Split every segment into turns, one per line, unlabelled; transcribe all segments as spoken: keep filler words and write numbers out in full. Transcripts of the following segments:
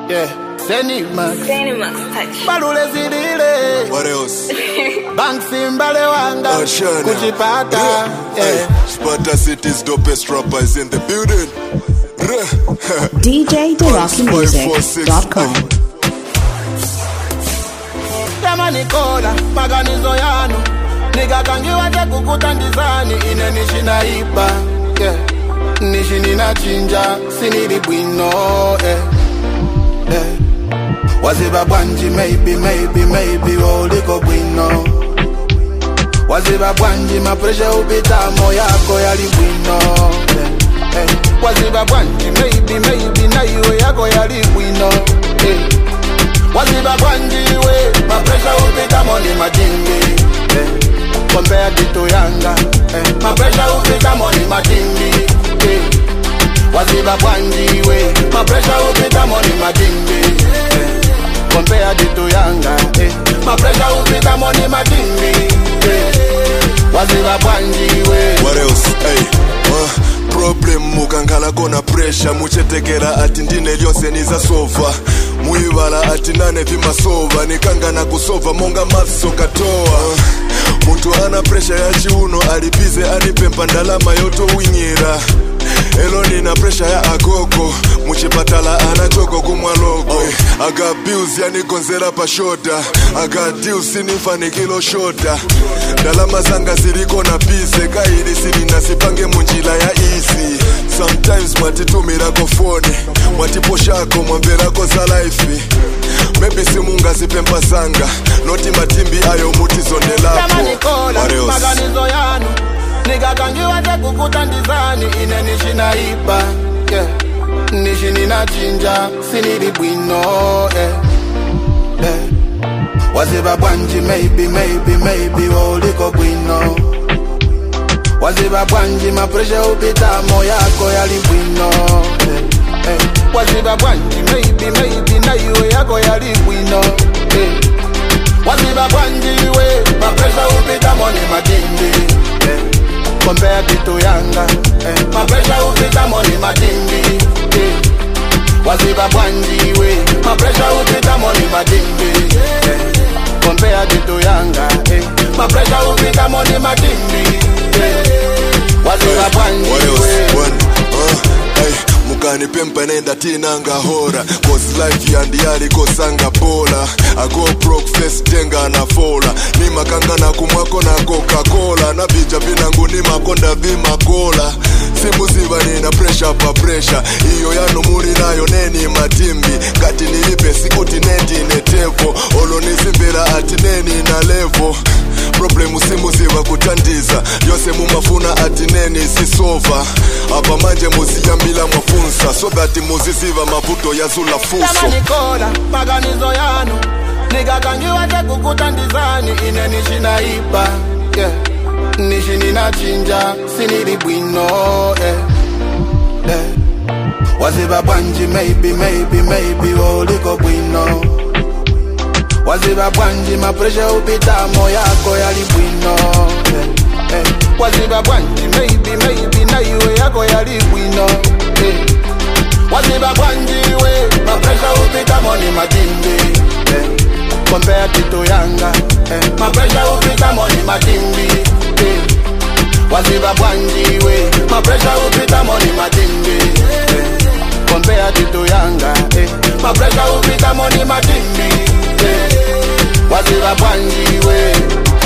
Yeah, Senima.
Senima, touch.
Balule zidile.
What else?
Bank Simbale Wanga. Kuchipata.
Yeah. Yeah. Sparta City's dopest rappers in the building.
D J Derocky Music dot com.
Yama Nikola, maganizo yanu. Niga kangiwa te kukutandizani. Ine nishina iba. Yeah. Nishini na chinja. Sinidi bwino. Yeah. Yeah. Waziba bwanji, maybe, maybe, maybe. Woliko bwino. Waziba bwanji, mapresha upita moyako yali bwino. Yeah. Yeah. Waziba bwanji, maybe, maybe. Na iwe yako yali bwino. Yeah. Waziba bwanji, we. Mapresha upita moni majingi. Yeah. Compare to Yanga. Yeah. Mapresha upita moni majingi. Yeah. Waziba bwanji, we. Mapresha upita moni majingi. Yeah. Compare to Yanga. Eh. Mapresha upita moni majingi. Eh. Waziba bwanji we.
What else? Hey. Uh, problem mukangala kona pressure. Muchetekera ati ndine lyose niza sova. Muivala ati nane vima sova. Nikanga na kusova monga mathso katoa. uh, Muntu ana pressure ya chiuno. Alibize anipempa ndalama yoto winyira. Elo nina pressure ya akoko. Muchipatala anachoko kumwaloko. oh. Aga bills yani konzera pa shoda. Aga deals sinifani kilo shoda. Dalama zanga ziliko na bize. Kairi sini nasipange munjila ya easy. Sometimes matitumira kofone. Mwatiposhako mwamberako za life. Maybe simunga zipempa zanga. Noti matimbi ayo muti zonde lapo.
Yama Nikola, maganizo yanu. Niga kangiwa te kukutandizani. Ine nishina iba. Yeah. Nishini na chinja. Sinidi bwino. Yeah. Yeah. Waziba bwanji, maybe, maybe, maybe. Woliko bwino. Waziba bwanji, mapresha upita moyako yali bwino. Yeah. Yeah. Waziba bwanji, maybe, maybe. Na iwe yako yali bwino. Yeah. Waziba bwanji, we. Mapresha upita moni majindi. Yeah. Compare to Yanga. Eh. Mapresha upita moni majingi. Eh. Waziba bwanji we. Mapresha upita moni majingi. Eh. Compare to Yanga. Eh. Mapresha upita moni majingi. Eh. Waziba bwanji we.
uh, hey. Mukani pempa nenda tinanga hora. Cause life yandi yali kosanga bola. I go broke first tenga na fola. Ni makanga na kumwako na Coca-Cola. Na bija vinangu ni makonda vima kola. Simu ziva nina pressure pa pressure. Iyo yanu muri nayo neni matimbi. Kati nilipe sikuti neti netevo. Olo nisimbira ati neni na levo. Problemu simu ziva kutandiza. Yose mumafuna ati neni sisova. Apa manje muziyambila mwafunsa. So that muziziva mavuto ya zula fuso.
Yama Nikola, maganizo yanu. Niga kangiwa te kukutandizani. Ine nishina iba. Yeah. Nishini na chinja. Sinidi bwino. Yeah. Yeah. Waziba bwanji, maybe, maybe, maybe. Woliko bwino. Waziba bwanji, mapresha upita moyako yali bwino. Yeah. Yeah. Waziba bwanji, maybe, maybe. Na iwe yako yali bwino. Yeah. Waziba bwanji we. Mapresha upita moni majindi. Yeah. Compare to Yanga. Eh. Mapresha upita moni majindi. Eh. Waziba bwanji we. Mapresha upita moni majindi. Eh. Compare to Yanga. Eh. Mapresha upita moni majindi. Eh. Waziba bwanji we.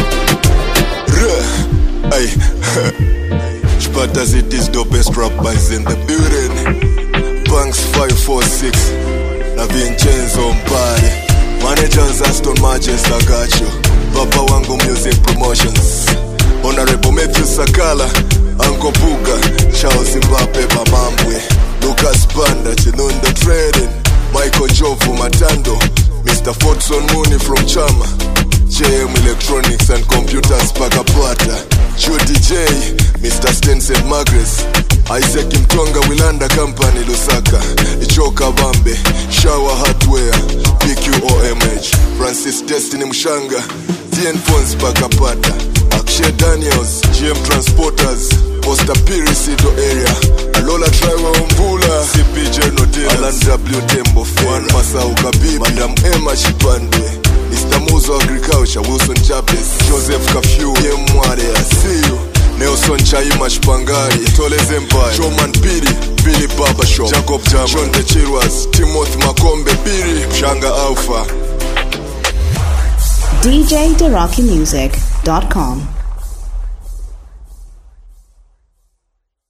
Hey. Sparta City's dopest rappers in the building. Banks five four six. Na Vincenzo Mpare. Managers Aston Manchester got you. Papa Wango Music Promotions. Honorable Matthew Sakala, Uncle Puga, Charles Mbappe Bamambwe, Lucas Banda, Chinunda Trading, Michael Jovu Matando, Mister Fortson Mooney from Chama, J M Electronics and Computers Pagapata, Judy J, Mister Stenson Magres, Isaac Mtonga Wilanda Company Lusaka, Ichoka Bambe, Shower Hardware, P Q O M H, Francis Destiny Mshanga, D N Pons Bakapata, Akshay Daniels, G M Transporters, Posta Pirisido area, Alola Triwa Umbula, C P J Nodina, Alan W Tembo, Juan Masau Kabibi, Madam Emma Chipande, Mister Muzo Agriculture, Wilson Chapes, Joseph Kafyu, Yemwade, I see you, Nelson Chaima Shpangari, Toles Empire, Showman Piri, Billy Baba Show, Jacob Jama, John De Chirwas, Timothy Makombe, Piri, Shanga Alpha.
D J The Rocky Music dot com